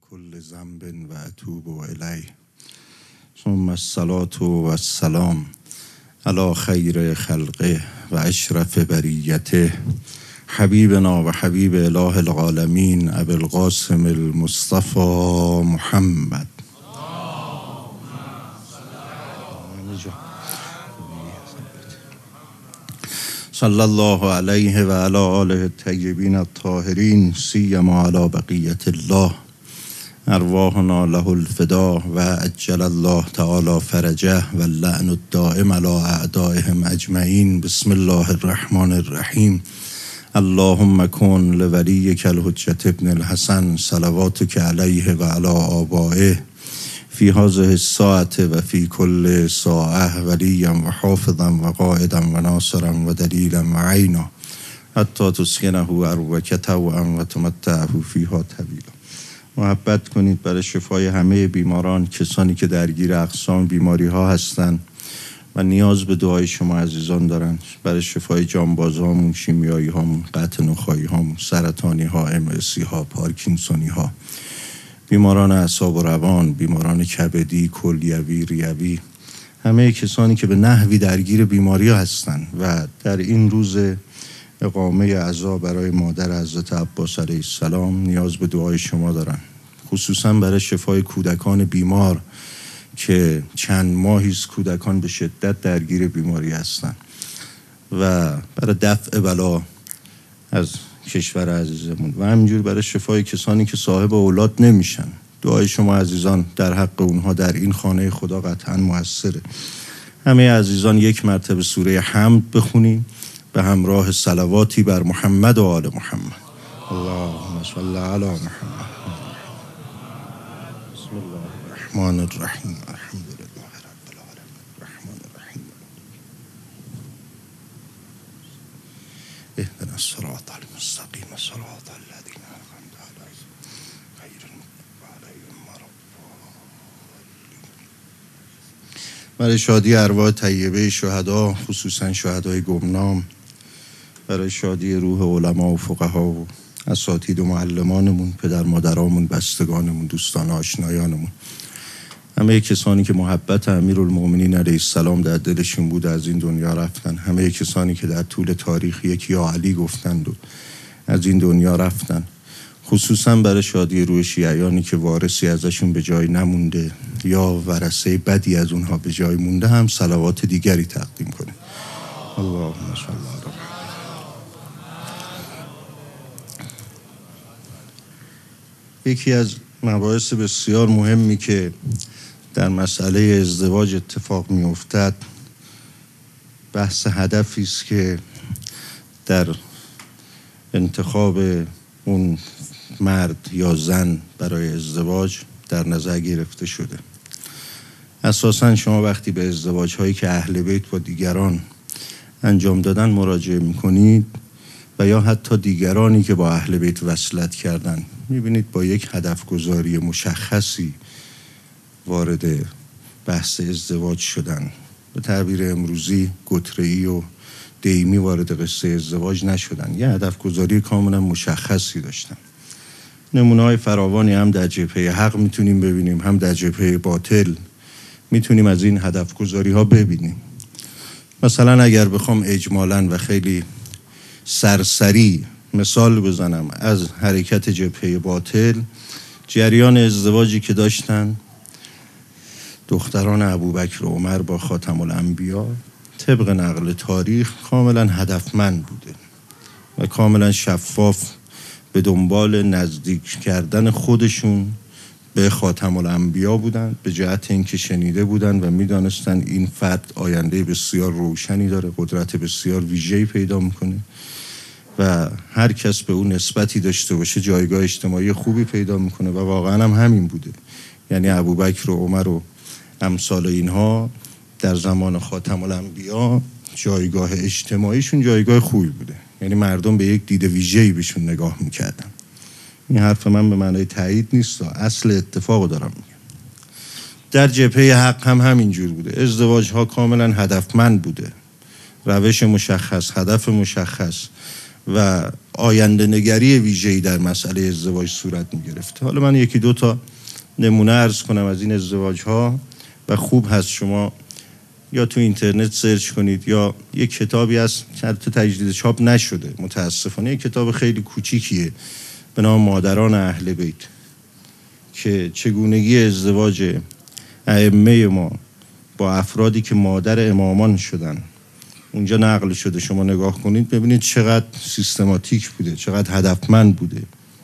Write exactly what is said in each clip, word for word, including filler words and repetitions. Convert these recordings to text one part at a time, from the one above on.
كل ذنب و اتوب الیه ثم الصلاة و السلام علی خیر خلقه و اشرف بریته حبیبنا و حبیب اله العالمین ابی القاسم المصطفى محمد. صلی الله علیه و علی آله الطیبین الطاهرین سیما علی بقیت الله ارواحنا له الفدا و عجل الله تعالی فرجه و اللعن الدائم علی اعدائهم اجمعین. بسم الله الرحمن الرحیم. اللهم کن لولیک الحجة ابن الحسن صلواتک علیه و علی آبائه فی هذه الساعة و فی کل ساعة ولیا و حافظا و قائدا و ناصرا و دلیلا و عینا حتی تسکنه اروک طوعا و تمتعه فیها طویلا. محبت کنید برای شفای همه بیماران، کسانی که درگیر اقسام بیماری ها هستند و نیاز به دعای شما عزیزان دارند، برای شفای جانباز هامون، شیمیایی هامون، قطع نخایی هامون، سرطانی ها، ام اسی ها، پارکینسونی ها، بیماران اعصاب و روان، بیماران کبدی، کلیوی، ریوی، همه کسانی که به نحوی درگیر بیماری ها هستند و در این روز اقامه عزا برای مادر حضرت عباس علیه السلام نیاز به دعای شما دارن، خصوصا برای شفای کودکان بیمار که چند ماهی است کودکان به شدت درگیر بیماری هستند و برای دفع بلا از کشور عزیزمون و همینجور برای شفای کسانی که صاحب اولاد نمیشن. دعای شما عزیزان در حق اونها در این خانه خدا قطعا موثره. همه عزیزان یک مرتبه سوره حمد بخونیم به همراه صلواتی بر محمد و آل محمد. اللهم صل علی محمد. بسم الله الرحمن الرحیم. الحمد لله رب العالمین الرحمن الرحیم. اهدنا الصراط المستقیم صراط الذین انعمت علیهم غیر المغضوب علیهم ولا الضالین. برای شادی ارواح طیبه شهدا، خصوصا شهدای گمنام، برای شادی روح علما و فقها و اساتید و معلمانمون، پدر مادرامون، بستگانمون، دوستان آشنایانمون، همه کسانی که محبت امیرالمؤمنین علیه السلام در دلشون بود از این دنیا رفتن، همه کسانی که در طول تاریخ یک یا علی گفتند و از این دنیا رفتن، خصوصا برای شادی روح شیعیانی که وارثی ازشون به جای نمونده یا ورثه بدی از اونها به جای مونده هم صلوات دیگری تقدیم کنه. اللهم صل علی. یکی از مباحث بسیار مهمی که در مسئله ازدواج اتفاق می افتد بحث هدفی است که در انتخاب اون مرد یا زن برای ازدواج در نظر گرفته شده. اساساً شما وقتی به ازدواج هایی که اهل بیت با دیگران انجام دادن مراجعه میکنید و یا حتی دیگرانی که با اهل بیت وصلت کردن، میبینید با یک هدف گذاری مشخصی وارد بحث ازدواج شدن. به تعبیر امروزی گتره‌ای و دیمی وارد قصه ازدواج نشدن، یه هدف گذاری کاملا مشخصی داشتن. نمونه های فراوانی هم در جبهه حق میتونیم ببینیم، هم در جبهه باطل میتونیم از این هدف گذاری ها ببینیم. مثلا اگر بخوام اجمالاً و خیلی سرسری مثال بزنم از حرکت جبهه باطل، جریان ازدواجی که داشتن دختران ابوبکر و عمر با خاتم الانبیا طبق نقل تاریخ کاملا هدفمند بوده و کاملا شفاف به دنبال نزدیک کردن خودشون به خاتم الانبیا بودن، به جهت اینکه شنیده بودن و میدانستن این فرد آینده بسیار روشنی داره، قدرت بسیار ویژه‌ای پیدا میکنه و هر کس به اون نسبتی داشته باشه جایگاه اجتماعی خوبی پیدا میکنه و واقعا هم همین بوده. یعنی ابوبکر و عمر و امثال اینها در زمان خاتم الانبیا جایگاه اجتماعیشون جایگاه خوبی بوده، یعنی مردم به یک دید ویژه‌ای بهشون نگاه میکردن. این حرف من به معنای تایید نیست، اصل اتفاقو دارم میگم. در جبهه حق هم همینجور بوده، ازدواج ها کاملا هدفمند بوده، روش مشخص، هدف مشخص و آینده نگری ویژه‌ای در مسئله ازدواج صورت می‌گرفت. حالا من یکی دو تا نمونه عرض کنم از این ازدواج‌ها و خوب هست شما یا تو اینترنت سرچ کنید یا یک کتابی هست که تجدید چاپ نشده متاسفانه، یک کتاب خیلی کوچیکیه به نام مادران اهل بیت که چگونگی ازدواج ائمه ما با افرادی که مادر امامان شدن اونجا نقل شده. شما نگاه کنید ببینید چقدر سیستماتیک بوده، چقدر هدفمند بوده.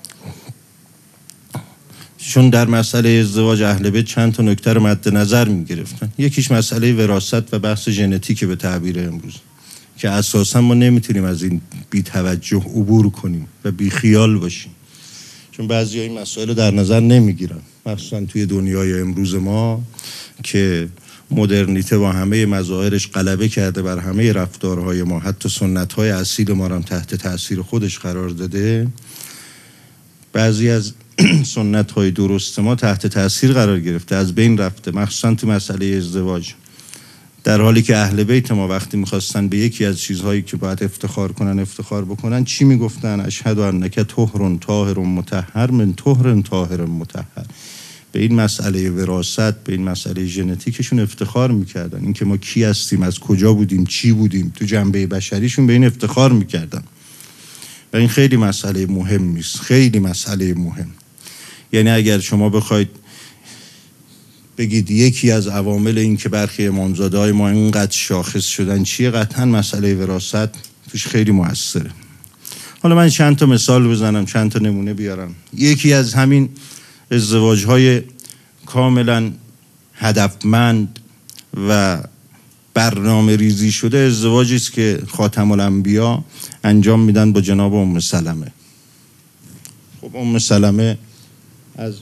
چون در مسئله ازدواج اهل بیت چند تا نکته رو مد نظر می‌گرفتن. یکیش مسئله وراثت و بحث ژنتیک به تعبیر امروز که اساسا ما نمیتونیم از این بی‌توجه عبور کنیم و بیخیال باشیم، چون بعضی این مسائل رو در نظر نمیگیرن، مخصوصا توی دنیای امروز ما که مدرنیته با همه مظاهرش غلبه کرده بر همه رفتارهای ما، حتی سنت‌های اصیل ما رو هم تحت تاثیر خودش قرار داده. بعضی از سنت‌های درست ما تحت تاثیر قرار گرفته، از بین رفته، مخصوصا تو مسئله ازدواج، در حالی که اهل بیت ما وقتی می‌خواستن به یکی از چیزهایی که باید افتخار کنن افتخار بکنن چی میگفتن؟ اشهد انک طهر طاهر مطهر من طهر طاهر مطهر. به این مسئله وراثت، به این مسئله ژنتیکشون افتخار میکردن، اینکه ما کی هستیم، از کجا بودیم، چی بودیم، تو جنبه بشریشون به این افتخار میکردن. و این خیلی مسئله مهمی است، خیلی مسئله مهم. یعنی اگر شما بخواید بگید یکی از عوامل این که برخی امامزاده‌های ما اینقدر شاخص شدن چیه، قطعا مسئله وراثت توش خیلی موثره. حالا من چند تا مثال بزنم، چند تا نمونه بیارم. یکی از همین ازدواج‌های کاملا هدفمند و برنامه ریزی شده ازدواجی است که خاتم الانبیا انجام میدن با جناب ام سلمه. خب ام سلمه از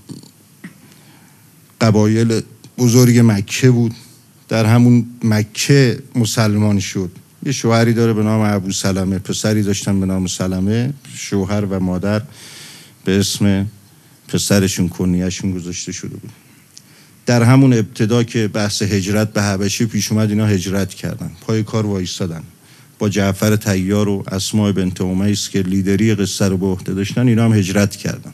قبایل بزرگ مکه بود، در همون مکه مسلمان شد. یه شوهری داره به نام ابو سلمه، پسری داشتن به نام سلمه، شوهر و مادر به اسم پسرشون کنیهشون گذاشته شده بود. در همون ابتدا که بحث هجرت به حبشه پیش اومد اینا هجرت کردن، پای کار وایستادن با جعفر طیار و اسماء بنت امیس که لیدری قصه رو به عهده داشتن، اینا هم هجرت کردن.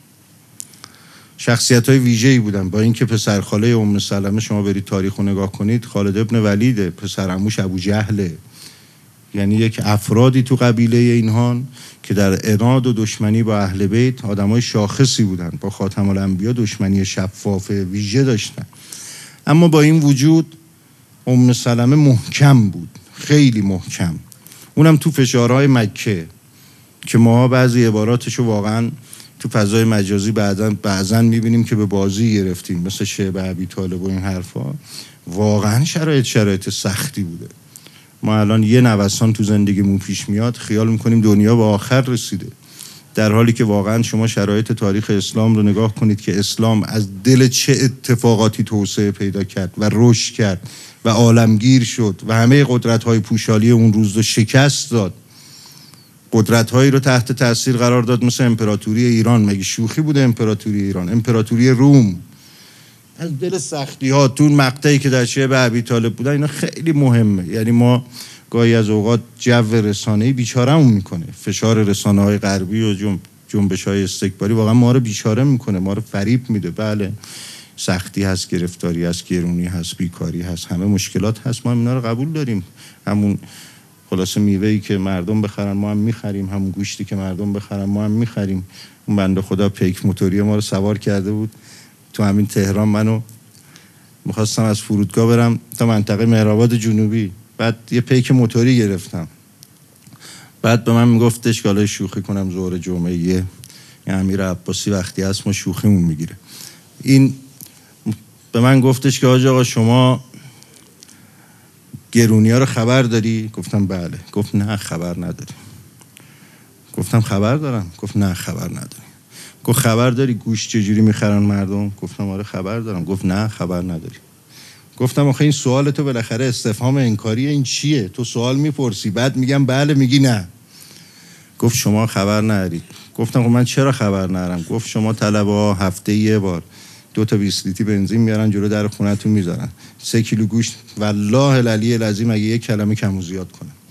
شخصیت‌های ویژه‌ای بودن، با اینکه پسر خاله ام سلمه شما برید تاریخ رو نگاه کنید خالد ابن ولید، پسر عموش ابو جهله، یعنی یک افرادی تو قبیله اینهان که در عناد و دشمنی با اهل بیت آدمای شاخصی بودن، با خاتم الانبیا دشمنی شفاف ویژه داشتن. اما با این وجود ام سلمه محکم بود، خیلی محکم، اونم تو فشارهای مکه که ما بعضی عباراتشو واقعا تو فضای مجازی بعضا بعضا میبینیم که به بازی گرفتیم، مثل شعب ابی طالب و این حرفا. واقعا شرایط شرایط سختی بوده. ما الان یه نوسان تو زندگیمون پیش میاد خیال میکنیم دنیا به آخر رسیده، در حالی که واقعا شما شرایط تاریخ اسلام رو نگاه کنید که اسلام از دل چه اتفاقاتی توسعه پیدا کرد و رشد کرد و عالمگیر شد و همه قدرت‌های پوشالی اون روز رو شکست داد. قدرت‌هایی رو تحت تاثیر قرار داد، مثل امپراتوری ایران. مگه شوخی بوده امپراتوری ایران؟ امپراتوری روم. از دل سختی ها تو مقطعی که در شعب ابی طالب بودن، اینا خیلی مهمه. یعنی ما گاهی از اوقات جو رسانه‌ای بیچاره‌مون میکنه، فشار رسانه‌های غربی و جنب جنبش‌های استکباری واقعا ما رو بیچاره میکنه، ما رو فریب میده. بله سختی هست، گرفتاری هست، گرونی هست، بیکاری هست، همه مشکلات هست، ما هم اینا رو قبول داریم. همون خلاصه میوه‌ای که مردم بخرن ما هم میخریم، همون گوشتی که مردم بخرن ما هم میخریم. اون بنده خدا پیک موتوری ما رو سوار کرده بود تو همین تهران، منو میخواستم از فرودگاه برم تا منطقه مهرآباد جنوبی، بعد یه پیک موتوری گرفتم، بعد به من میگفتش که حالا شوخی کنم ظهر جمعه یه امیر عباسی وقتی هست ما شوخیمون میگیره. این به من گفتش که آقا شما گرونی ها رو خبر داری؟ گفتم بله. گفت نه خبر نداری. گفتم خبر دارم. گفت نه خبر نداری. گفت خبر داری گوشت چجوری میخرن مردم؟ گفتم آره خبر دارم. گفت نه خبر نداری. گفتم آخه این سوال تو بالاخره استفهام انکاریه، این چیه؟ تو سوال میپرسی بعد میگم بله میگی نه. گفت شما خبر ندارید. گفتم خب من چرا خبر ندارم؟ گفت شما طلبا هفته یه بار دو تا بیست لیتر بنزین میارن جلو در خونتون میذارن، سه کیلو گوشت والله العلی العظیم اگه یک کلمه کم و زیاد کنه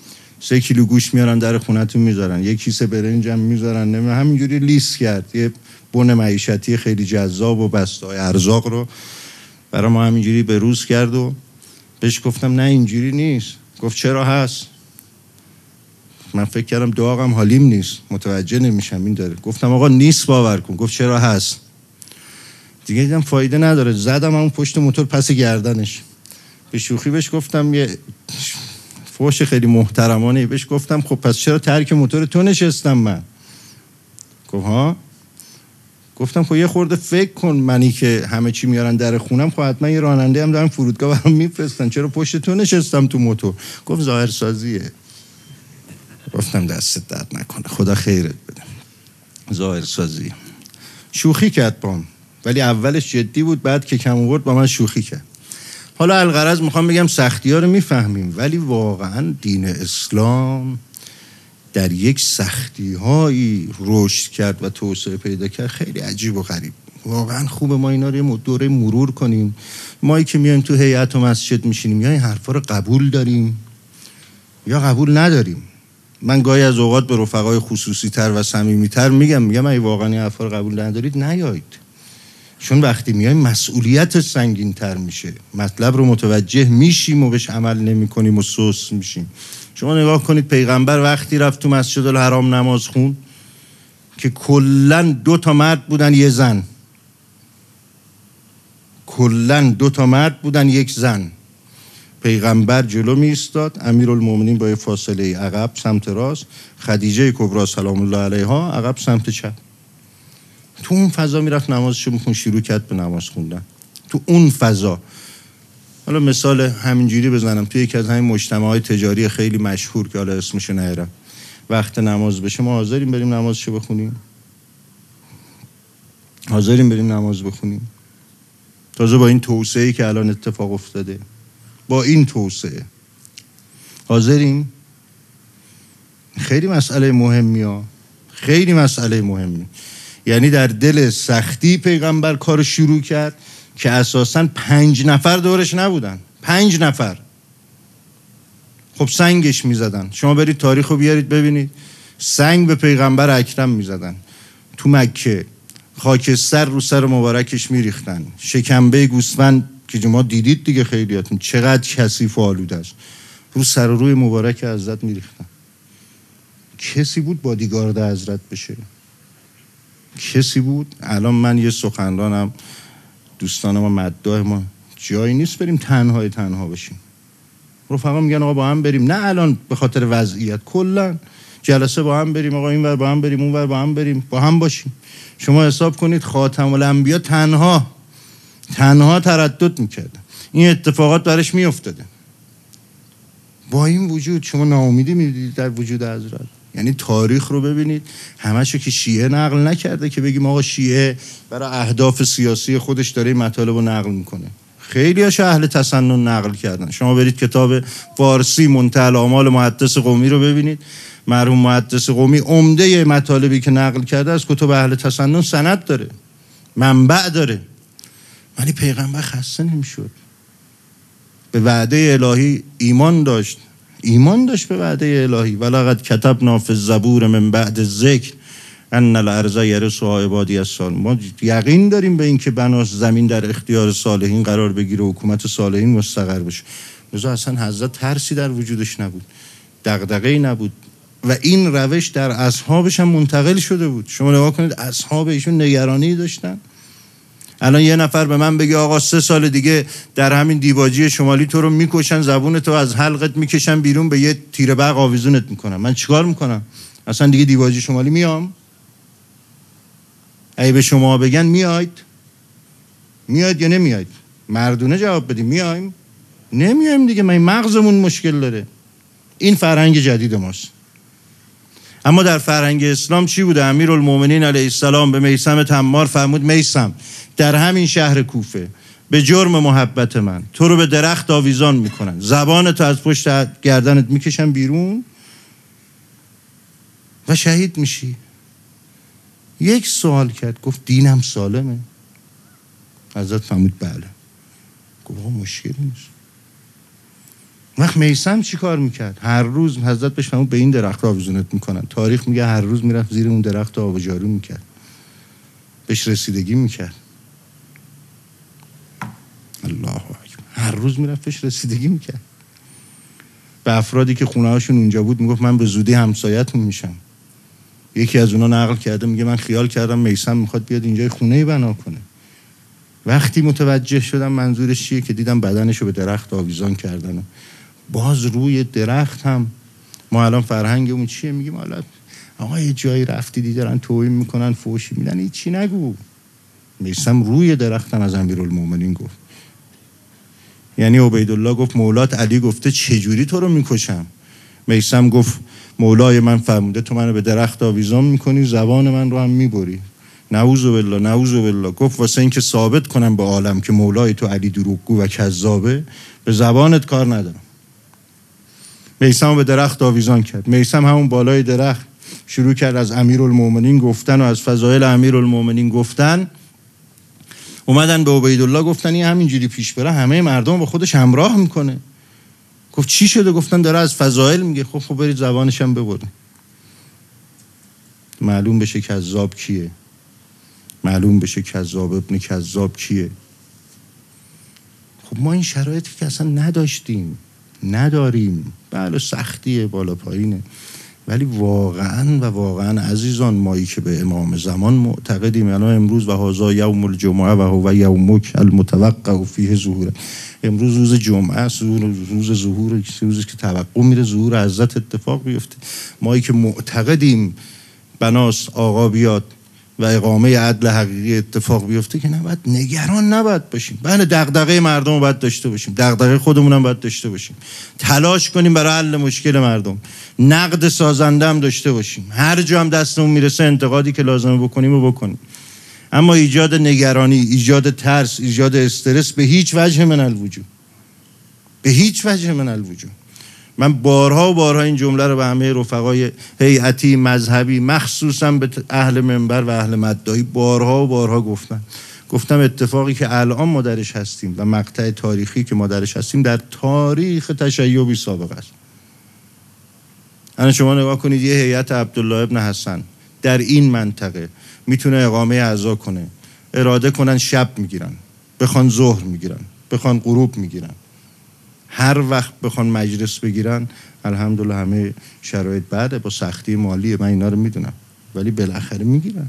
سه کیلو گوشت میارن در خونتون میذارن، یک کیسه برنج هم میذارن، نمیدونم همینجوری لیست کرد یه بن معیشتی خیلی جذاب و بسته‌های ارزاق رو برای ما همینجوری به روز کرد و بهش گفتم نه اینجوری نیست. گفت چرا هست؟ من فکر کردم داغم حالیم نیست، متوجه نمیشم این داره. گفتم آقا نیست باور کن. گفت چرا هست؟ دیگه دیدم فایده نداره، زدم همون پشت موتور پس گردنش. به شوخی بهش گفتم یه فوش خیلی محترمانه بهش گفتم خب پس چرا ترک موتور تو نشستم من؟ گفت ها؟ گفتم خب یه خورده فکر کن، منی که همه چی میارن در خونم خب حتما یه راننده هم دارن فرودگاه برام میفرستن، چرا پشت تو نشستم تو موتور؟ گفت ظاهر سازیه. گفتم دستت درد نکنه، خدا خیرت بده. ظاهر سازی. شوخی کرد بام، ولی اولش جدی بود، بعد که کم آورد با من شوخی کرد. حالا الغرض میخوام بگم سختی ها رو میفهمیم، ولی واقعا دین اسلام در یک سختی هایی رشد کرد و توسعه پیدا کرد خیلی عجیب و غریب. واقعا خوبه ما اینا رو دوره مرور کنیم. مایی که میایم تو هیئت و مسجد میشینیم یا این حرفا رو قبول داریم یا قبول نداریم. من گاهی از اوقات به رفقای خصوصی تر و صمیمی تر میگم میگم ای واقعا این حرفا رو قبول ندارید نیایید، چون وقتی میایم مسئولیت سنگین تر میشه، مطلب رو متوجه میشیم و بهش عمل نمی کنیم و سوس میشیم. شما نگاه کنید پیغمبر وقتی رفت تو مسجد الحرام نماز خون که کلن دو تا مرد بودن یه زن، کلن دو تا مرد بودن یک زن. پیغمبر جلو می ایستاد، امیرالمومنین با فاصله عقب سمت راست، خدیجه کبرا سلام الله علیها عقب سمت چپ. تو اون فضا میرفت نمازشو میخون، شروع کرد به نماز خوندن تو اون فضا. حالا مثال همینجوری بزنم، توی یکی از همین مجتمعات تجاری خیلی مشهور که حالا اسمشو نهرم، وقت نماز بشه ما حاضریم بریم نمازشو بخونیم؟ حاضریم بریم نماز بخونیم؟ تازه با این توسعه‌ای که الان اتفاق افتاده، با این توسعه حاضریم؟ خیلی مسئله مهمی ها، خیلی مسئله مهمی. یعنی در دل سختی پیغمبر کار شروع کرد که اساساً پنج نفر دورش نبودن، پنج نفر خب سنگش میزدن. شما برید تاریخ رو بیارید ببینید، سنگ به پیغمبر اکرم میزدن تو مکه، خاکستر رو سر مبارکش میریختن، شکمبه گوسفند که ما دیدید دیگه خیلیاتون چقدر کثیف و آلوده است، رو سر و روی مبارک حضرت میریختن. کسی بود بادیگارد حضرت بشه؟ کسی بود؟ الان من یه سخنرانم، دوستان ما مداح ما، جایی نیست بریم تنهای تنها بشیم. رفقا میگن آقا با هم بریم، نه الان به خاطر وضعیت، کلا جلسه با هم بریم، آقا این ور با هم بریم اون ور با هم بریم، با هم باشیم. شما حساب کنید خاتم الانبیا تنها تنها تردد میکردن، این اتفاقات برش میافتاده. با این وجود شما ناامیدی میدید در وجود حضرت؟ یعنی تاریخ رو ببینید، همشو که شیعه نقل نکرده که بگیم آقا شیعه برای اهداف سیاسی خودش داره این مطالب رو نقل میکنه. خیلی هاش اهل تسنن نقل کردن. شما برید کتاب فارسی منتهی الاعمال محدث قومی رو ببینید، مرحوم محدث قومی عمده مطالبی که نقل کرده از کتب اهل تسنن سند داره، منبع داره. ولی پیغمبر خسته نمیشد، به وعده الهی ایمان داشت، ایمان داشت به وعده الهی. ولقد کتبنا فی الزبور من بعد الذکر ان الارض یرثها عبادی الصالحون. ما یقین داریم به این که بناس زمین در اختیار صالحین قرار بگیره و حکومت صالحین مستقر بشه. لذا اصلا حضرت ترسی در وجودش نبود، دغدغه‌ای نبود و این روش در اصحابش هم منتقل شده بود. شما نگاه کنید اصحاب ایشون نگرانی داشتن. الان یه نفر به من بگه آقا سه سال دیگه در همین دیباجی شمالی تو رو میکشن، زبون تو از حلقت میکشن بیرون، به یه تیر برق آویزونت میکنن، من چیکار میکنم؟ اصلا دیگه دیباجی شمالی میام؟ ای به شما بگن میاید؟ میاید یا نمیاید؟ مردونه جواب بدیم میایم؟ نمیایم دیگه، من مغزمون مشکل داره. این فرهنگ جدید ماست. اما در فرهنگ اسلام چی بوده؟ امیرالمومنین علیه السلام به میثم تمار فرمود میثم در همین شهر کوفه به جرم محبت من تو رو به درخت آویزان میکنن، زبانتو از پشت گردنت میکشن بیرون و شهید میشی. یک سوال کرد، گفت دینم سالمه؟ حضرت فرمود بله. گفت مشکلی نیست. وقت میثم چی کار میکرد؟ هر روز حضرت بهش فرمود به این درخت آویزونت میکنن. تاریخ میگه هر روز میرفت زیر اون درخت آب جارو میکرد، بهش رسیدگی میکرد. الله اکبر. هر روز میرفت بهش رسیدگی میکرد. به افرادی که خونه هاشون اونجا بود میگفت من به زودی همسایتون میشم. یکی از اونا نقل کرده میگه من خیال کردم میثم میخواد بیاد اینجا خونه بنا کنه. وقتی متوجه شدم منظورش چیه که دیدم بدنشو به درخت آویزان کردن. باز روی درخت هم ما الان فرهنگمون چیه؟ میگیم حالا آقا یه جایی رفتی دیدن توهین میکنن، فوشی میدن، هیچی نگو. میثم روی درخت هم از امیرالمومنین گفت. یعنی عبیدالله گفت مولات علی گفته چجوری تو رو میکشم؟ میثم گفت مولای من فرموده تو منو به درخت آویزان میکنی، زبان من رو هم میبری. نعوذ بالله نعوذ بالله. گفت واسه این که ثابت کنم به عالم که مولای تو علی دروغگو و کذابه، به زبانت کار ندارم. میثم به درخت آویزان کرد. میثم همون بالای درخت شروع کرد از امیرالمومنین گفتن و از فضایل امیرالمومنین گفتن. اومدن به عبیدالله گفتن این همینجوری پیش بره همه مردم با خودش همراه میکنه. گفت چی شده؟ گفتن داره از فضایل میگه. خب خب برید زبانش هم ببرید، معلوم بشه کذاب کیه، معلوم بشه کذاب ابن کذاب کیه. خب ما این شرایطی که اصلا نداشتیم، نداریم. بله سختیه، بالا پایینه، ولی واقعا و واقعا عزیزان مایی که به امام زمان معتقدیم، الان امروز و هذا یوم الجمعه و هو یومک المتوقع فیه ظهور، امروز روز جمعه است، روز ظهور، روزی که توقع میره ظهور حضرت اتفاق بیفته. مایی که معتقدیم بناس آقا بیاد و اقامه عدل حقیقی اتفاق بیفته که نباید نگران نباید باشیم. بله دغدغه مردم رو باید داشته باشیم، دغدغه خودمون هم باید داشته باشیم، تلاش کنیم برای حل مشکل مردم، نقد سازنده هم داشته باشیم، هر جا هم دستمون میرسه انتقادی که لازمه بکنیم و بکنیم. اما ایجاد نگرانی، ایجاد ترس، ایجاد استرس به هیچ وجه من الوجود، به هیچ وجه من الوجود. من بارها و بارها این جمله رو به همه رفقای هیئتی مذهبی مخصوصا به اهل منبر و اهل مدعی بارها و بارها گفتم. گفتم اتفاقی که الان ما درش هستیم و مقطع تاریخی که ما درش هستیم در تاریخ تشیع بی سابقه است. الان شما نگاه کنید یه هیئت عبدالله ابن حسن در این منطقه میتونه اقامه عزا کنه، اراده کنن شب میگیرن، بخوان ظهر میگیرن، بخوان غروب میگیرن، هر وقت بخوان مجلس بگیرن. الحمدلله همه شرایط بعده، با سختی مالی من اینا رو میدونم، ولی بالاخره میگیرن.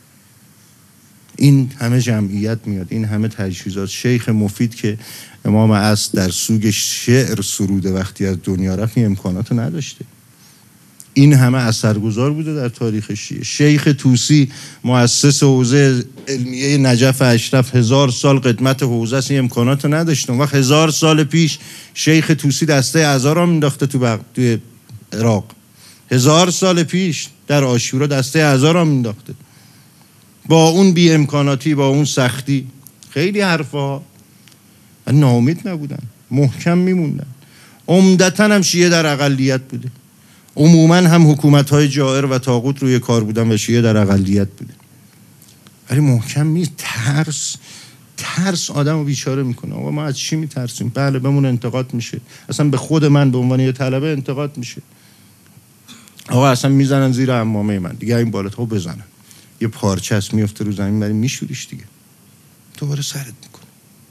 این همه جمعیت میاد، این همه تجهیزات. شیخ مفید که امام اصل در سوگ شعر سروده وقتی از دنیا رفت این امکاناتو نداشته. این همه اثرگذار بوده در تاریخ شیعه. شیخ طوسی مؤسس حوزه علمیه نجف اشرف، هزار سال قدمت حوزه است، این امکانات رو نداشتن. وقت هزار سال پیش شیخ طوسی دسته اعضا را مینداخته تو بق... توی عراق. هزار سال پیش در عاشورا دسته اعضا را مینداخته. با اون بی امکاناتی، با اون سختی، خیلی حرفا ناامید نبودن، محکم میموندن. عمدتاً هم شیعه در اقلیت بوده، عموما هم حکومت‌های جائر و طاغوت روی کار بودن و شیعه در اقلیت بوده، ولی محکم نیست. ترس ترس آدم رو بیچاره میکنه. آقا ما از چی میترسیم؟ بله بهمون انتقاد میشه، اصلا به خود من به عنوان یه طلبه انتقاد میشه. آقا اصلا میزنن زیر عمامه من دیگه، این بالاتو بزنن، یه پارچه است میفته رو زمین ولی میشوریش دیگه، دوباره سرت میکنه.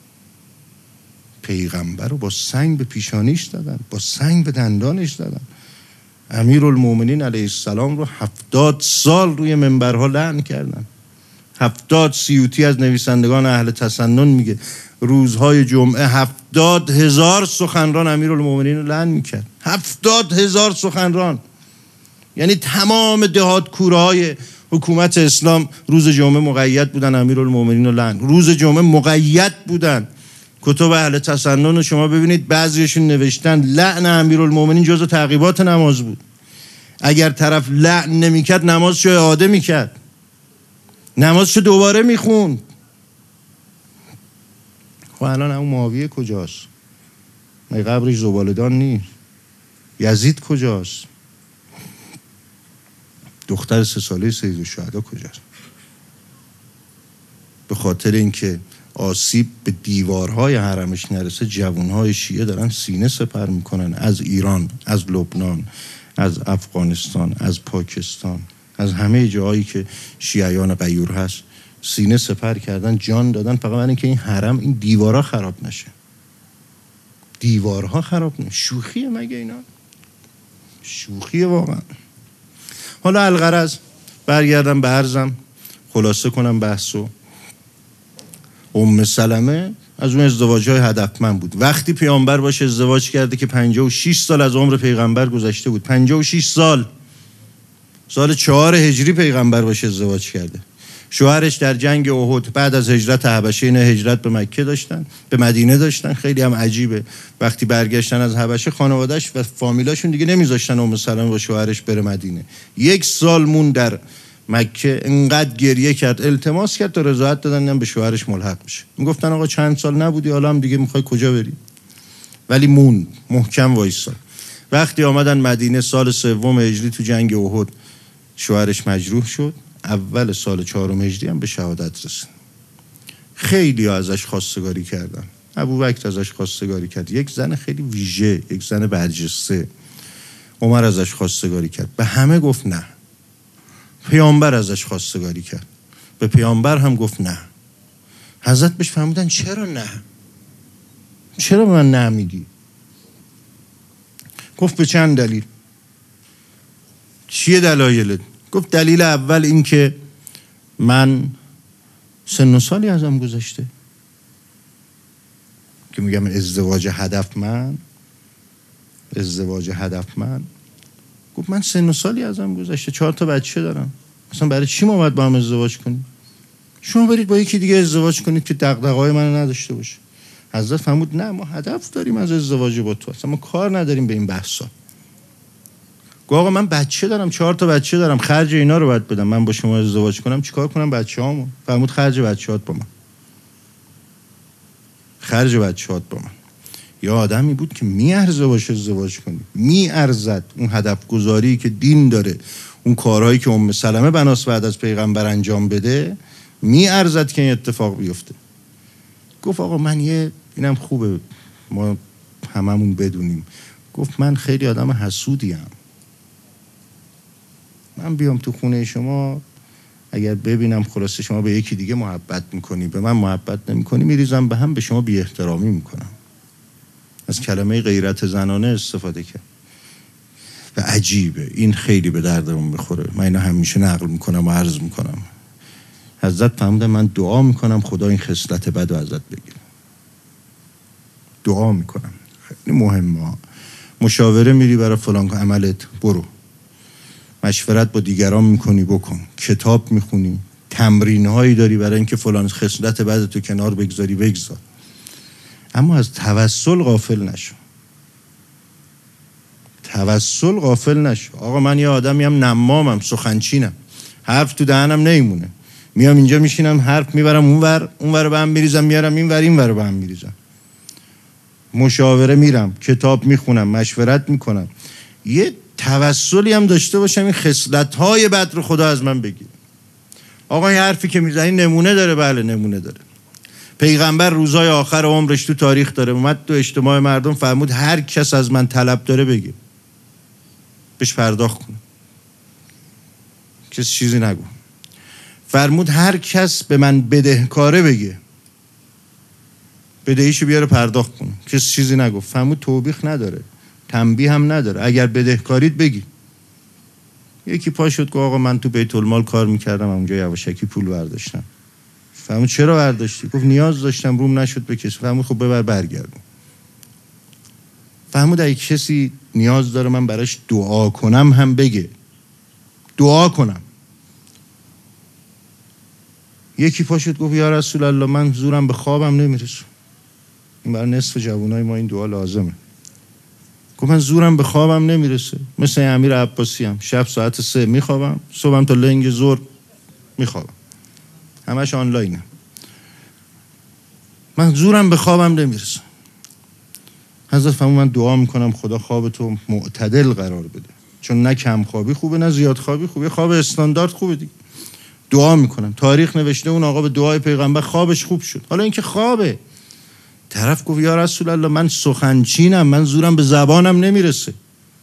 پیغمبر رو با سنگ به پیشانیش زدن، با سنگ به دندانش زدن. امیرالمومنین علیه السلام رو هفتاد سال روی منبرها لعن کردن. هفتاد سیوطی از نویسندگان اهل تسنن میگه روزهای جمعه هفتاد هزار سخنران امیرالمومنین رو لعن میکرد. هفتاد هزار سخنران، یعنی تمام دهات کوره های حکومت اسلام روز جمعه مقید بودن امیرالمومنین رو لعن. روز جمعه مقید بودن. کتب اهل تسنن رو شما ببینید بعضیشون نوشتن لعن امیرالمومنین جزو تعقیبات نماز بود. اگر طرف لعن نمیکرد نمازشو اعاده میکرد، نمازشو دوباره میخوند. خب الان اون معاویه کجاست؟ مگه قبرش زباله‌دان نیست؟ یزید کجاست؟ دختر سه ساله سید الشهدا کجاست؟ به خاطر اینکه آسیب به دیوارهای حرمش نرسه، جوانهای شیعه دارن سینه سپر میکنن از ایران، از لبنان، از افغانستان، از پاکستان، از همه جایی که شیعیان غیور هست سینه سپر کردن، جان دادن فقط برای اینکه این حرم، این دیوارها خراب نشه. دیوارها خراب نشه. شوخیه مگه اینا؟ شوخیه واقعا. حالا الغرض برگردم به عرضم، خلاصه کنم بحثو. ام سلمه از اون ازدواج‌های هدفمند بود. وقتی پیامبر باشه ازدواج کرده که پنجاه و شش سال از عمر پیغمبر گذشته بود. پنجاه و شش سال. سال چهار هجری پیغمبر باشه ازدواج کرده. شوهرش در جنگ احد بعد از هجرت حبشه، اینا هجرت به مکه داشتن، به مدینه داشتن. خیلی هم عجیبه وقتی برگشتن از حبشه خانواده‌اش و فامیلاشون دیگه نمیذاشتن ام سلمه با شوهرش بره مدینه. یک سال مون در مکه، انقدر گریه کرد، التماس کرد تا رضایت دادن به شوهرش ملحق بشه. میگفتن آقا چند سال نبودی، حالا هم دیگه میخوای کجا بری؟ ولی مون محکم وایساد. وقتی آمدن مدینه سال سوم هجری تو جنگ احد شوهرش مجروح شد. اول سال چهارم هجری هم به شهادت رسید. خیلی ازش خواستگاری کردن. ابوبکر ازش خواستگاری کرد، یک زن خیلی ویژه، یک زن برجسته. عمر ازش خواستگاری کرد، به همه گفت نه. پیامبر ازش خواستگاری کرد، به پیامبر هم گفت نه. حضرت بهش فرمودن چرا نه؟ چرا به من نه میگی؟ گفت به چند دلیل. چیه دلایلت؟ گفت دلیل اول این که من سن و سالی ازم گذشته، که میگم ازدواج هدف من ازدواج هدف من گفت من سن و سالی ازم گذشته، چهار تا بچه دارم، اصلا برای چی ما باید با هم ازدواج کنیم؟ شما برید با یکی دیگه ازدواج کنید که دغدغه‌های منو نداشته باشه. حضرت فرمود نه، ما هدف داریم از ازدواج با تو، اصلا ما کار نداریم به این بحثا. گفت آقا من بچه دارم، چهار تا بچه دارم، خرج اینا رو باید بدم، من با شما ازدواج کنم چیکار کنم بچه‌هامو؟ فرمود خرج بچه‌هات با من، خرج بچه‌هات با من. یا آدمی بود که میارزه باشه ازدواج کنی، میارزد اون هدف گذاری که دین داره، اون کارهایی که ام سلمه بناس بعد از پیغمبر انجام بده، میارزد که این اتفاق بیفته. گفت آقا من یه اینم خوبه ما هممون بدونیم، گفت من خیلی آدم حسودیم. من بیام تو خونه شما اگر ببینم خلاصه شما به یکی دیگه محبت میکنی، به من محبت نمیکنی، میریزم به هم، به شما بی احترامی میکنم. از کلمه غیرت زنانه استفاده کرد و عجیبه، این خیلی به دردمون میخوره. من اینو همیشه نقل میکنم و عرض میکنم. حضرت فرمودن من دعا میکنم خدا این خصلت بد رو ازت بگیره. دعا میکنم. خیلی مهمه. مشاوره میری برای فلان عملت، برو. مشورت با دیگران میکنی، بکن. کتاب میخونی، تمرین هایی داری برای اینکه فلان خصلت بد تو کنار بگذاری، بگذار. اما از توسل غافل نشو. توسل غافل نشو. آقا من یه آدمی هم نمامم، سخنچینم، حرف تو دهنم نمیمونه، میام اینجا میشینم حرف میبرم اونور، اونور به هم میریزم، میارم اینور، اینور به هم میریزم. مشاوره میرم، کتاب میخونم، مشورت میکنم. یه توسلی هم داشته باشم این خصلت‌های بد رو خدا از من بگیره. آقا این حرفی که میزنی نمونه داره؟ بله نمونه داره. پیغمبر روزای آخر عمرش تو تاریخ داره، اومد تو اجتماع مردم فرمود هر کس از من طلب داره بگه، بهش پرداخت کنه، کس چیزی نگو. فرمود هر کس به من بدهکاره بگه، بدهیشو بیاره پرداخت کنه، کس چیزی نگو. فرمود توبیخ نداره، تنبیه هم نداره، اگر بدهکارید بگی. یکی پا شد که آقا من تو بیت المال کار میکردم، اونجا یواشکی پول برداشتم. فرمود چرا برداشتی؟ گفت نیاز داشتم، روم نشد به کسی. فرمود خب ببر برگردون. فرمود اگه کسی نیاز داره من براش دعا کنم هم بگه، دعا کنم. یکی پا شد گفت یا رسول الله من زورم به خوابم نمیرسه. این برای نصف جوانای ما این دعا لازمه. گفت من زورم به خوابم نمیرسه، مثل امیر عباسی هم شب ساعت سه میخوابم، صبحم تا لنگ ظهر میخوابم، همش آنلاینه. من زورم به خوابم نمیرسه. حضرت فرمود من دعا میکنم خدا خوابتو معتدل قرار بده، چون نه کم خوابی خوبه نه زیاد خوابی خوبه، خواب استاندارد خوبه دیگه. دعا میکنن. تاریخ نوشته اون آقا به دعای پیغمبر خوابش خوب شد. حالا اینکه خوابه، طرف گفت یا رسول الله من سخنچینم، من زورم به زبانم نمیرسه،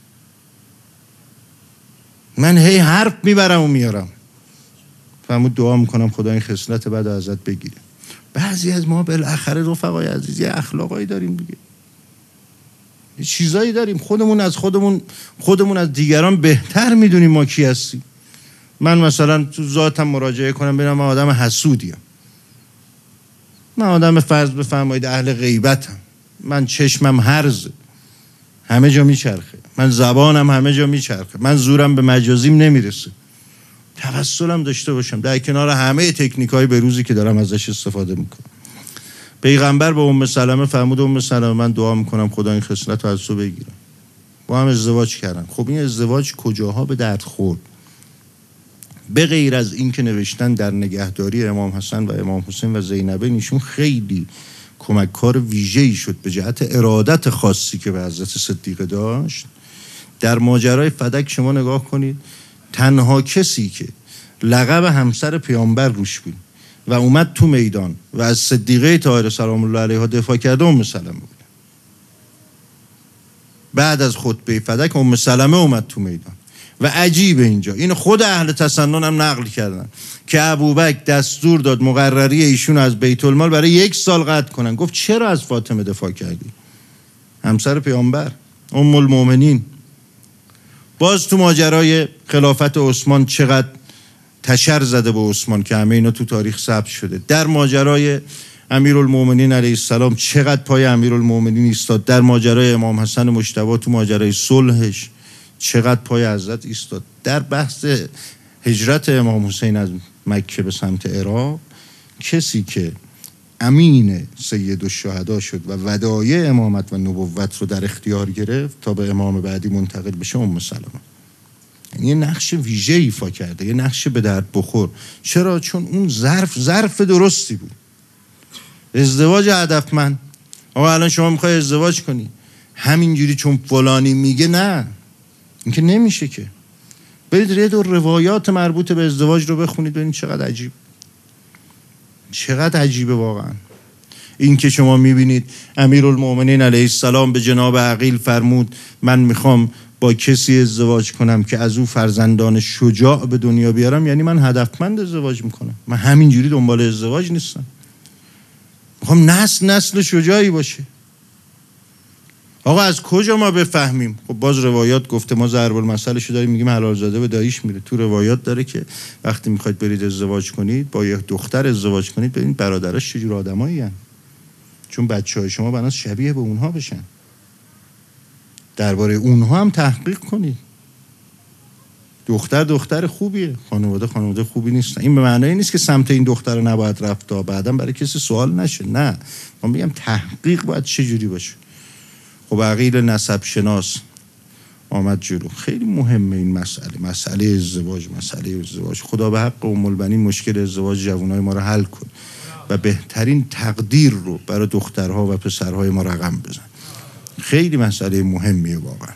من هی حرف میبرم و میارم. فرمود دعا میکنم خدا این خصلت بعد ازت بگیره. بعضی از ما بالاخره رفقای عزیز یه اخلاقایی داریم دیگه، یه چیزایی داریم خودمون از خودمون خودمون از دیگران بهتر میدونیم ما کی هستیم. من مثلا تو ذاتم مراجعه کنم ببینم من آدم حسودیم، من آدم فرض بفرمایید اهل غیبتم، من چشمم هرزه همه جا میچرخه، من زبانم همه جا میچرخه، من زورم به مجازیم نمیرسه، توسلم داشته باشم در کنار همه تکنیکای بروزی که دارم ازش استفاده میکنم. پیغمبر به ام سلمه فرمود ام سلمه من دعا میکنم خدا این خصلت رو از تو بگیره. با هم ازدواج کردن. خب این ازدواج کجاها به درد خورد؟ به غیر از این که نوشتن در نگهداری امام حسن و امام حسین و زینبه، ایشون خیلی کمککار ویژه‌ای شد به جهت ارادت خاصی که به حضرت صدیقه داشت. در ماجرای فدک شما نگاه کنید، تنها کسی که لقب همسر پیامبر روش بود و اومد تو میدان و از صدیقه طاهره سلام الله علیها دفاع کرده ام سلمه بود. بعد از خطبه فدک ام سلمه اومد تو میدان و عجیب اینجا این خود اهل تسنن هم نقل کردن که ابوبکر دستور داد مقرری ایشون از بیت المال برای یک سال قطع کنن. گفت چرا از فاطمه دفاع کردی؟ همسر پیامبر، ام المؤمنین. باز تو ماجرای خلافت عثمان چقدر تشر زده به عثمان که همه اینا تو تاریخ ثبت شده. در ماجرای امیرالمومنین علیه السلام چقدر پای امیرالمومنین ایستاد. در ماجرای امام حسن مجتبی تو ماجرای صلحش چقدر پای حضرت ایستاد. در بحث هجرت امام حسین از مکه به سمت عراق، کسی که امین سید الشهدا شد و ودایع امامت و نبوت رو در اختیار گرفت تا به امام بعدی منتقل بشه ام سلمه. یه نقش ویژه ایفا کرده، یه نقش به درد بخور. چرا؟ چون اون ظرف ظرف درستی بود. ازدواج هدفمند. آقا الان شما میخوای ازدواج کنی همینجوری چون فلانی میگه، نه، این که نمیشه که. برید رید و روایات مربوط به ازدواج رو بخونید ببینید چقدر عجیب، چقدر عجیبه واقعا. این که شما میبینید امیرالمومنین علیه السلام به جناب عقیل فرمود من میخوام با کسی ازدواج کنم که از او فرزندان شجاع به دنیا بیارم، یعنی من هدفمند ازدواج میکنم، من همینجوری دنبال ازدواج نیستم، میخوام نسل نسل شجاعی باشه. آقا از کجا ما بفهمیم؟ خب باز روایات گفته، ما ضرب المثل شو داریم میگیم حلال زاده به داییش میره. تو روایات داره که وقتی میخواید برید ازدواج کنید با یه دختر ازدواج کنید ببینید برادرش چجور آدمایی هستن، چون بچهای شما بناس شبیه به اونها بشن. درباره اونها هم تحقیق کنید. دختر دختر خوبیه، خانواده خانواده خوبی نیستن. این به معنی نیست که سمت این دختر رو نباید رفت تا بعداً برای کسی سوال نشه، نه، من میگم تحقیق باید چجوری باشه. خب عقیل نسب شناس آمد جلو. خیلی مهمه این مسئله، مسئله ازدواج، مسئله ازدواج. خدا به حق ام البنین مشکل ازدواج جوانای ما رو حل کن و بهترین تقدیر رو برای دخترها و پسرهای ما رقم بزن. خیلی مسئله مهمیه واقعا.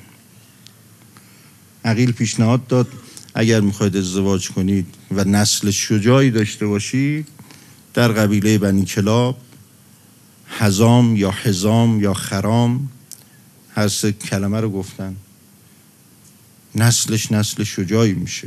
عقیل پیشنهاد داد اگر میخواید ازدواج کنید و نسل شجاعی داشته باشید، در قبیله بنی کلاب حزام یا حزام یا خرام، هر سه کلمه رو گفتن، نسلش نسل شجاعی میشه.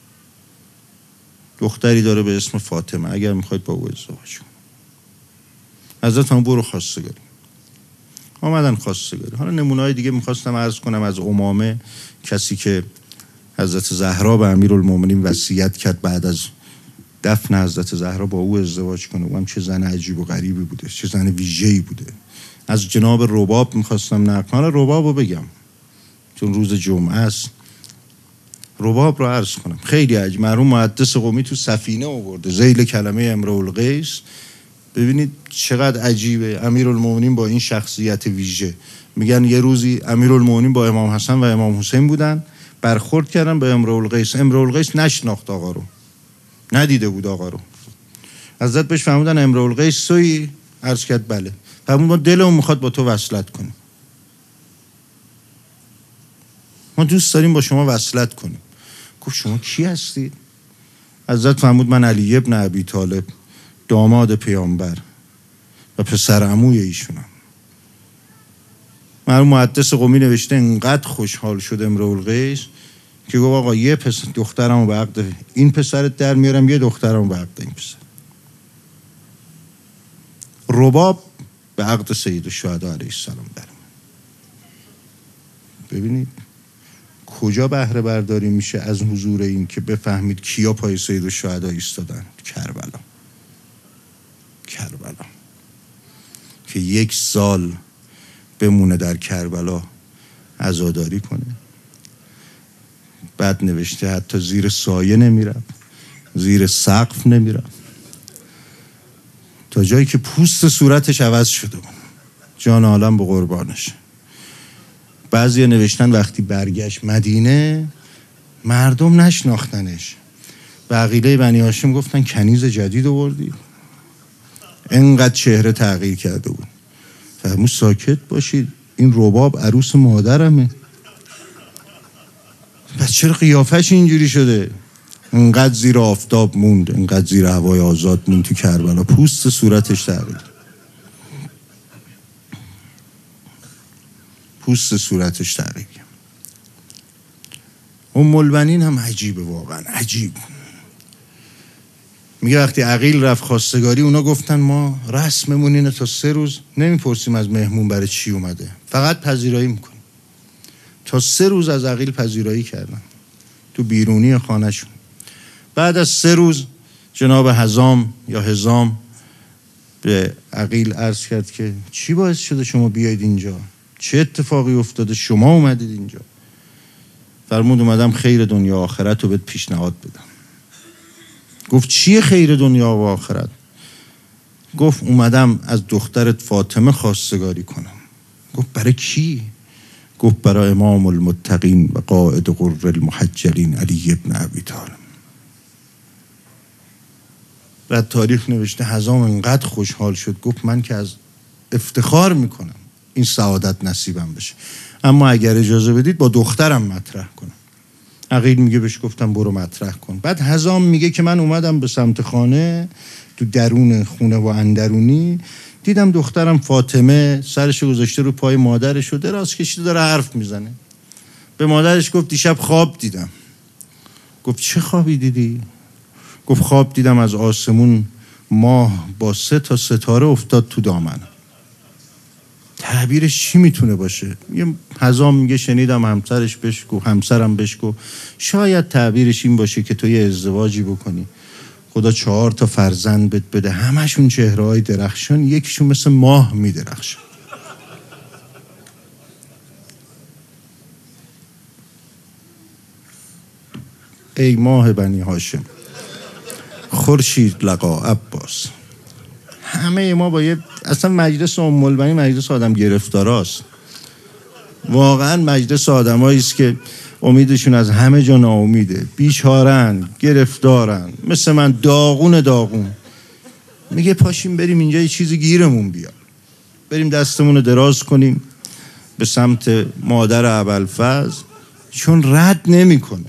دختری داره به اسم فاطمه، اگر میخواید با او ازدواج کنید. حضرت هم برو خواستگاری آمدن خواستگاری. حالا نمونه‌های دیگه میخواستم عرض کنم از امامه، کسی که حضرت زهرا به امیرالمومنین وصیت کرد بعد از دفن حضرت زهرا با او ازدواج کنه. او هم چه زن عجیب و غریبی بوده، چه زن ویژه‌ای بوده. از جناب رباب میخواستم نقل کنم. رباب رو بگم چون روز جمعه است. رباب رو عرض کنم، خیلی عجیب. مرحوم محدث قمی تو سفینه آورده ذیل کلمه امرؤالقیس. ببینید چقدر عجیبه. امیرالمومنین با این شخصیت ویژه، میگن یه روزی امیرالمومنین با امام حسن و امام حسین بودن، برخورد کردن به امرؤالقیس. امرؤالقیس نشناخت آقا رو، ندیده بود آقا رو. حضرت بهش فرمودن امرؤالقیس تویی؟ عرض کرد بله. فرمود ما دلمون میخواد با تو وصلت کنیم، ما دوست داریم با شما وصلت کنیم. گفت شما کی هستید؟ حضرت فرمود من علی ابن ابی طالب داماد پیامبر و پسر عموی ایشونم. مرحوم محدث قمی نوشته انقدر خوشحال شد امرؤالقیس که گفت آقا یه پسر دخترمو به عقد این پسرت در میارم، یه دخترمو به عقد این پسر. رباب به عقد سید الشهدا علیه السلام در. ببینید کجا بهره برداری میشه از حضور این که بفهمید کیا پای سید الشهدا ایستادن؟ کربلا. کربلا که یک سال بمونه در کربلا عزاداری کنه. بعد نوشته حتی زیر سایه نمیرم، زیر سقف نمیرم، تا جایی که پوست صورتش عوض شده بود. جان عالم به قربانش. بعضی نوشتن وقتی برگشت مدینه مردم نشناختنش. به عقیله بنی هاشم گفتن کنیز جدید آوردی؟ انقدر چهره تغییر کرده بود. فرمود ساکت باشید، این رباب عروس مادرمه. پس چرا قیافش اینجوری شده؟ انقدر زیر آفتاب موند، انقدر زیر هوای آزاد موند تو کربلا، پوست صورتش تغییر. پوست صورتش تغییر. ام البنین هم عجیبه، واقعا عجیب. میگه وقتی عقیل رفت خواستگاری اونا گفتن ما رسممون اینه تا سه روز نمیپرسیم از مهمون برای چی اومده، فقط پذیرایی میکنیم. تا سه روز از عقیل پذیرایی کردن تو بیرونی خانهشون. بعد از سه روز جناب حزام یا حزام به عقیل عرض کرد که چی باعث شده شما بیاید اینجا؟ چه اتفاقی افتاده شما اومدید اینجا؟ فرمود اومدم خیر دنیا آخرت رو بهت پیشنهاد بدم. گفت چیه خیر دنیا و آخرت؟ گفت اومدم از دخترت فاطمه خواستگاری کنم. گفت برای کی؟ گفت برای امام المتقین و قائد غر المحجلین علی ابن ابی طالب. بعد تاریخ نوشته حزام انقدر خوشحال شد گفت من که از افتخار میکنم این سعادت نصیبم بشه، اما اگر اجازه بدید با دخترم مطرح کنم. عقیل میگه بهش گفتم برو مطرح کن. بعد حزام میگه که من اومدم به سمت خانه، تو درون خونه و اندرونی دیدم دخترم فاطمه سرشو گذاشته رو پای مادرش و دراز کشیده داره حرف میزنه. به مادرش گفت دیشب خواب دیدم. گفت چه خوابی دیدی؟ گفت خواب دیدم از آسمون ماه با سه تا ستاره افتاد تو دامن. تعبیرش چی میتونه باشه؟ یه حزام میگه شنیدم همسرش بهش گفت، همسرم بهش گفت شاید تعبیرش این باشه که تو یه ازدواجی بکنی، خدا چهار تا فرزند بهت بده، همشون چهره‌های درخشان، یکیشون مثل ماه میدرخشه. ای ماه بنی هاشم، خورشید لقا عباس. همه ما با یه اصلا مجلس ام البنین مجلس آدم گرفتاراست. واقعا مجلس آدمایی است که امیدشون از همه جا ناامیده، بیچارن، گرفتارن، مثل من داغون داغون. میگه پاشیم بریم اینجا یه چیزی گیرمون بیاد، بریم دستمون رو دراز کنیم به سمت مادر ابوالفضل، چون رد نمیکنه.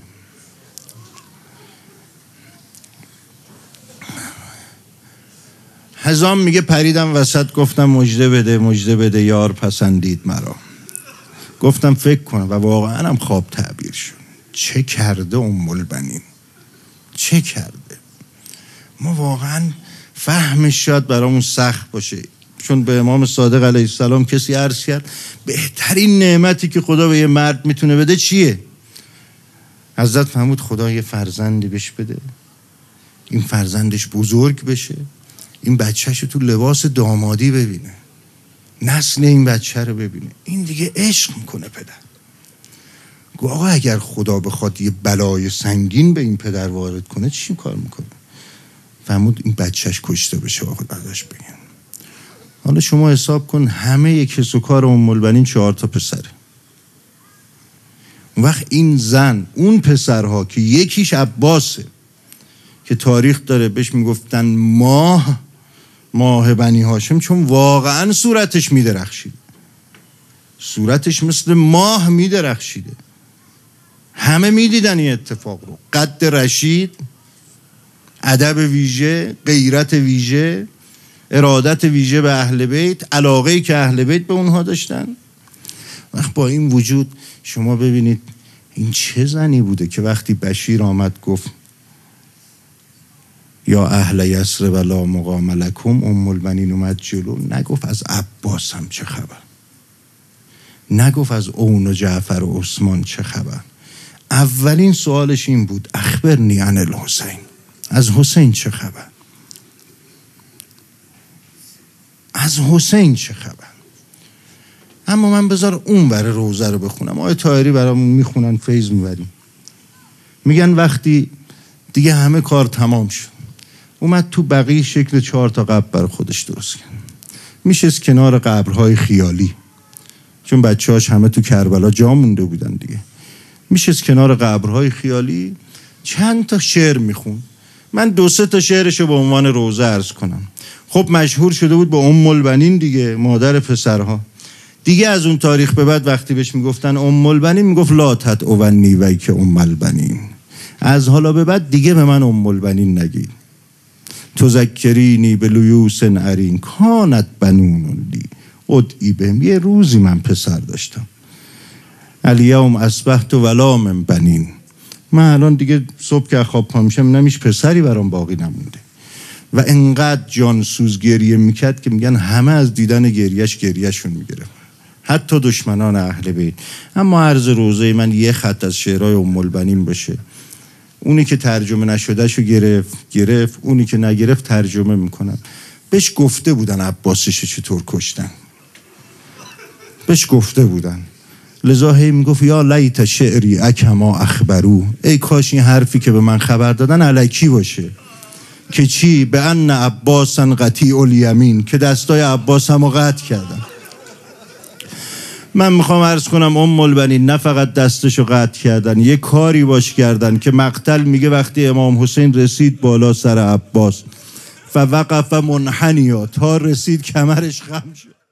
حزام میگه پریدم وسط گفتم مژده بده مژده بده یار پسندید مرا. گفتم فکر کنم و واقعا هم خواب تعبیر شد. چه کرده ام البنین، چه کرده؟ ما واقعا فهمش شاید برامون سخت باشه، چون به امام صادق علیه السلام کسی عرض کرد بهترین نعمتی که خدا به یه مرد میتونه بده چیه؟ حضرت فرمود خدا یه فرزندی بهش بده، این فرزندش بزرگ بشه، این بچهش تو لباس دامادی ببینه، نسل این بچه رو ببینه، این دیگه عشق میکنه پدر. گو آقا اگر خدا بخواد یه بلای سنگین به این پدر وارد کنه چی کار میکنه؟ فرمود این بچهش کشته بشه. آقا ازش بگن حالا شما حساب کن همه یک کس و کار ام البنین چهار تا پسره. اون وقت این زن اون پسرها که یکیش عباسه که تاریخ داره بهش میگفتن ماه ماه بنی هاشم، چون واقعا صورتش میدرخشید، صورتش مثل ماه میدرخشیده، همه میدیدن این اتفاق رو. قد رشید ادب ویژه، غیرت ویژه، ارادت ویژه به اهل بیت، علاقه‌ای که اهل بیت به اونها داشتن. وقت با این وجود شما ببینید این چه زنی بوده که وقتی بشیر آمد گفت یا اهل یثرب لا مقام لکم، ام البنین اومد جلو، نگفت از عباس هم چه خبر، نگفت از اون و جعفر و عثمان چه خبر. اولین سوالش این بود اخبرنی عن الحسین، از حسین چه خبر، از حسین چه خبر. اما من بذار اون بره روزه رو بخونم. آقای طاهری برامون میخونن، فیض میبریم. میگن وقتی دیگه همه کار تمام شد، اومد تو بقیه شکل چهار تا قبر برای خودش درست کرد. میشست کنار قبرهای خیالی، چون بچه‌هاش همه تو کربلا جا مونده بودن دیگه. میشست کنار قبرهای خیالی چند تا شعر میخون. من دو سه تا شعرشو به عنوان روزه عرض کنم. خب مشهور شده بود با ام البنین دیگه، مادر پسرها. دیگه از اون تاریخ به بعد وقتی بهش میگفتن ام البنین میگفت لا تدعونی ویک ام البنین، از حالا به بعد دیگه به من ام البنین نگید. تذکرینی به لیوس ارین کانت بنون لی ادعی بهم، یه روزی من پسر داشتم. الیوم اصبحت ولا من بنین، من الان دیگه صبح که خواب پا میشم نمیش پسری برام باقی نمونده. و انقدر جانسوز گریه میکرد که میگن همه از دیدن گریهش گریهشون میگرفت، حتی دشمنان اهل بیت. اما عرض روزه من یه خط از شعرهای ام البنین باشه، اونی که ترجمه نشده شو گرفت گرفت، اونی که نگرفت ترجمه میکنم. بهش گفته بودن عباسش چطور کشتن، بهش گفته بودن. لذا هی میگفت یا لیت شعری اکما اخبرو، ای کاش این حرفی که به من خبر دادن الکی باشه. که چی؟ به ان عباسن قطیع الیمین، که دستای عباس همو قطع کردن. من میخوام عرض کنم ام البنین نه فقط دستشو قطع کردن، یه کاری باش کردن که مقتل میگه وقتی امام حسین رسید بالا سر عباس فوقف منحنیا، تا رسید کمرش خم شد.